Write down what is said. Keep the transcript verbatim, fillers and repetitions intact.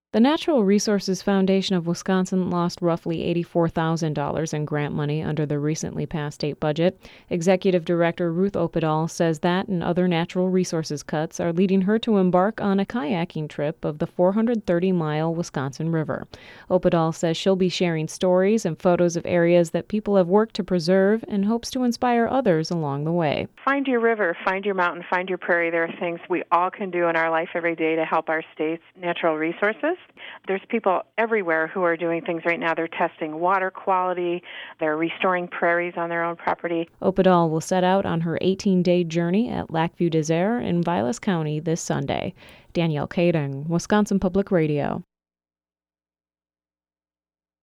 The Natural Resources Foundation of Wisconsin lost roughly eighty-four thousand dollars in grant money under the recently passed state budget. Executive Director Ruth Opedal says that and other natural resources cuts are leading her to embark on a kayaking trip of the four hundred thirty mile Wisconsin River. Opedal says she'll be sharing stories and photos of areas that people have worked to preserve and hopes to inspire others along the way. Find your river, find your mountain, find your prairie. There are things we all can do in our life every day to help our state's natural resources. There's people everywhere who are doing things right now. They're testing water quality. They're restoring prairies on their own property. Opedal will set out on her eighteen-day journey at Lac Vieux Desert in Vilas County this Sunday. Danielle Kading, Wisconsin Public Radio.